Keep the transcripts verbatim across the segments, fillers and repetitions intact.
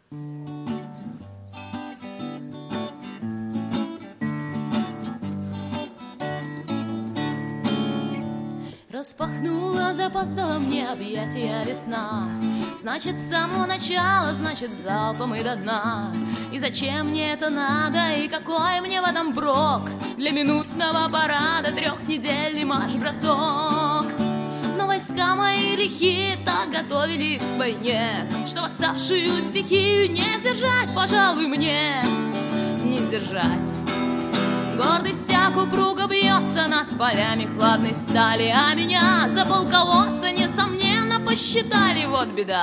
Распахнула запоздала мне объятия весна. Значит, с самого начала, значит, залпом и до дна. И зачем мне это надо, и какой мне в этом брок? Для минутного парада трехнедельный марш-бросок. Но войска мои лихие так готовились к войне, что восставшую стихию не сдержать, пожалуй, мне не сдержать. Гордый стяг упруго бьется над полями хладной стали, а меня за полководца, несомненно, посчитали, вот беда.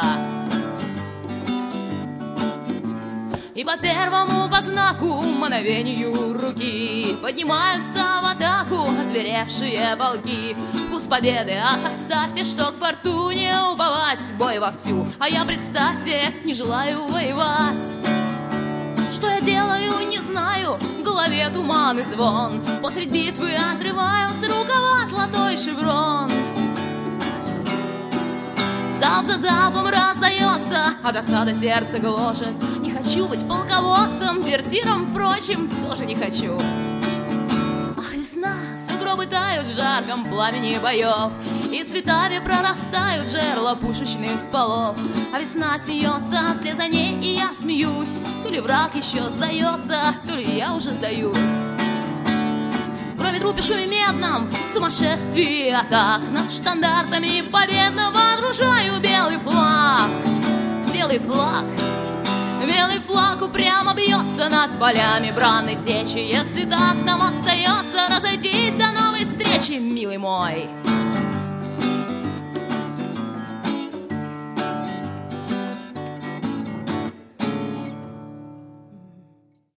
И по первому по знаку мановению руки поднимаются в атаку озверевшие полки. Вкус победы, ах, оставьте, что к фортуне уповать, бой вовсю, а я, представьте, не желаю воевать. Что я делаю, не знаю, в голове туман и звон. Посредь битвы отрываю с рукава золотой шеврон. Залп за залпом раздается, а досада сердце гложет. Не хочу быть полководцем, дезертиром, впрочем, тоже не хочу. Ах, весна, сугробы тают в жарком пламени боев, и цветами прорастают жерла пушечных стволов. А весна смеется вслед за ней, и я смеюсь. То ли враг еще сдается, то ли я уже сдаюсь. Кроме трупе шуме медном, сумасшествие атак, над штандартами победно водружаю белый флаг. Белый флаг, белый флаг упрямо бьется над полями бранной сечи. Если так нам остается разойтись, до новой встречи, милый мой.